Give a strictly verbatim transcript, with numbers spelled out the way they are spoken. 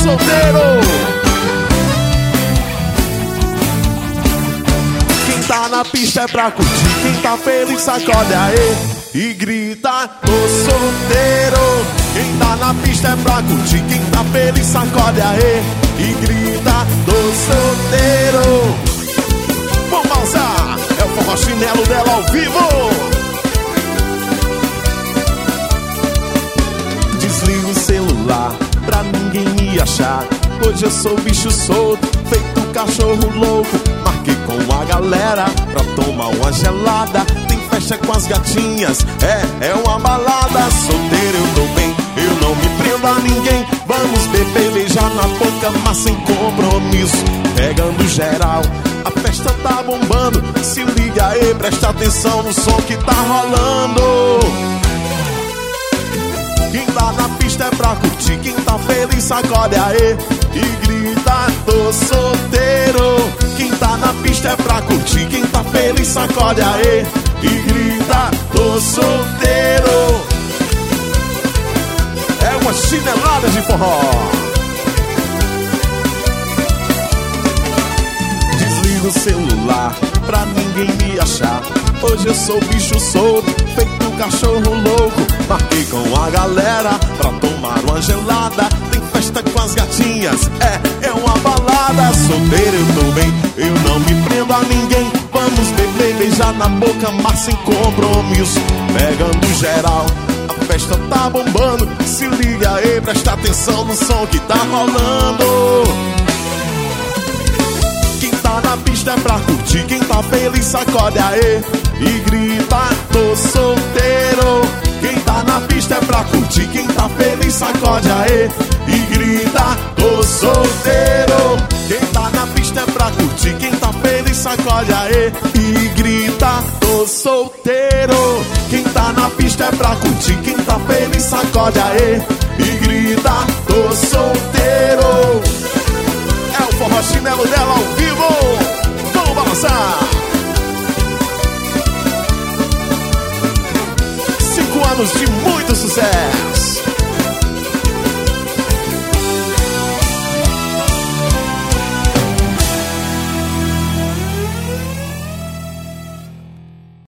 solteiro. Quem tá na pista é pra curtir, quem tá feliz sacode aê e grita, tô solteiro. Quem tá na pista é pra curtir, quem tá feliz sacode aê e grita, tô solteiro. Vamos pausar, é o forró chinelo dela ao vivo. Desliga o celular pra ninguém me achar. Hoje eu sou bicho solto, feito cachorro louco. Marquei com a galera pra tomar uma gelada. Tem festa com as gatinhas, é, é uma balada. Solteiro eu tô bem, eu não me prendo a ninguém. Vamos beber, beijar na boca, mas sem compromisso. Pegando geral, a festa tá bombando. Se liga aí, presta atenção no som que tá rolando. Quem tá na pista é pra curtir, quem tá feliz sacode aê e grita, tô solteiro. Quem tá na pista é pra curtir, quem tá feliz sacode aê e grita, tô solteiro. É uma chinelada de forró. Desliga o celular pra ninguém me achar. Hoje eu sou bicho solto, feito cachorro louco. Marquei com a galera pra tomar uma gelada. Tem festa com as gatinhas, é, é uma balada. Solteiro eu tô bem, eu não me prendo a ninguém. Vamos beber, beijar na boca, mas sem compromisso. Pegando geral, a festa tá bombando. Se liga aí, presta atenção no som que tá rolando. Quem tá na pista é pra curtir, quem tá feliz sacode aê e grita, tô solteiro. Quem tá na pista é pra curtir, quem tá feliz sacode aê e grita, tô solteiro. Quem tá na pista é pra curtir, quem tá feliz sacode aê e grita, tô solteiro. Quem tá na pista é pra curtir, quem tá feliz sacode aê e grita, tô solteiro. É o forró chinelo dela ao vivo. Vamos balançar. Cinco anos de muito sucesso.